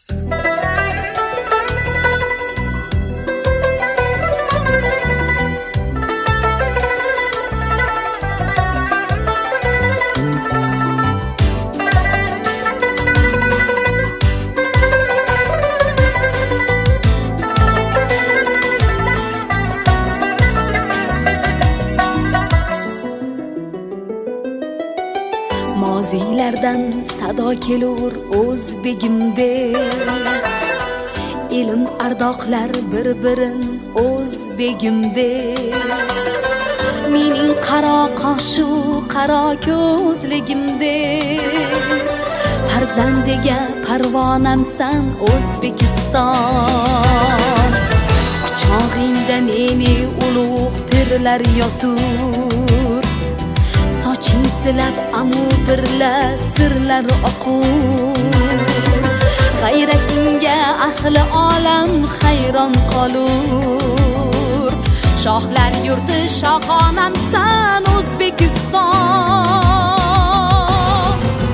Mozilardan sado kelur o'zbegimde, ilm ardoqlar bir-birin o'zbegimde. Mening qaro qoshu qaro ko'zligimde, farzandiga parvonamsan O'zbekiston. Quchog'ingda meni ulug' pirlar yotur, soching silab amur birla sirlar oqur. G'ayratingga ahli olam hayron qolur, shohlar yurti shohonamsan O'zbekiston.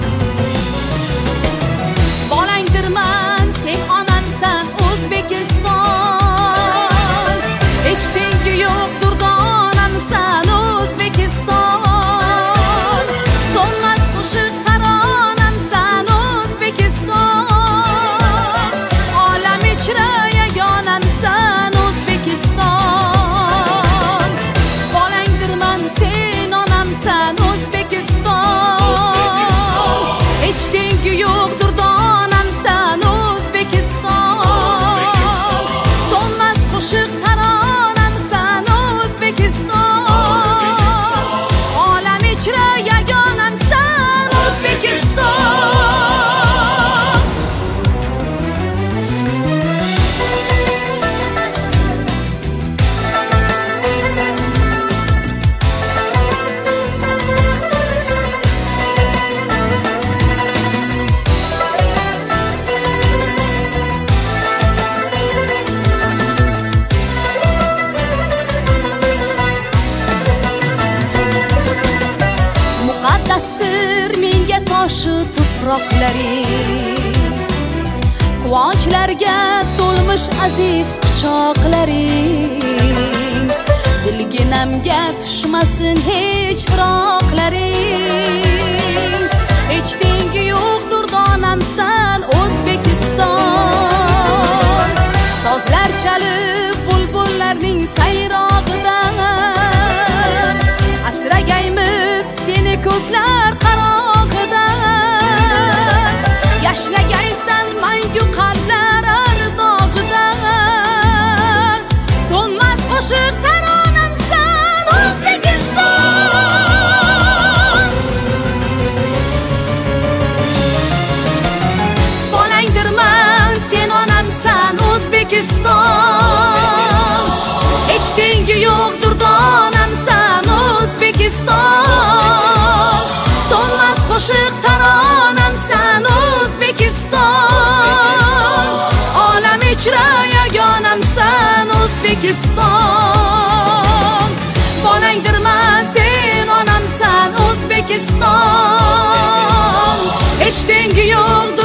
Bolangdirman sen onamsan O'zbekiston, hech tengi yo'q durdonamsan O'zbekiston. So'nmas qo'shiq taronamsan O'zbekiston, olam ichra yagonamsan O'zbekiston. Bolangdirman sen onamsan O'zbekiston, hech tengi yo'q durdonamsan O'zbekiston. So'nmas qo'shiq taronamsan O'zbekiston, olam ichra yagonamsan O'zbekiston. Muqaddasdir menga toshu tuproqlaring, quvonchlarga to'lmish aziz quchoqlaring. Bilginamga tushmasin hech firoqlaring, hech tengi yo'q durdonamsan O'zbekiston. Sozlar chalib bulbullarning sayrog'idan, asragaymiz seni ko'zlar qarog'idan. Yashnagaysan mangu qalblar ardog'idan, so'nmas qo'shiq taronamsan O'zbekiston. Bolangdirman sen onamsan O'zbekiston, hech tengi yo'q durdonamsan O'zbekiston. So'nmas qo'shiq taronamsan O'zbekiston, olam ichra yagonamsan O'zbekiston. Bolangdirman sen onamsan O'zbekiston, hech tengi yo'q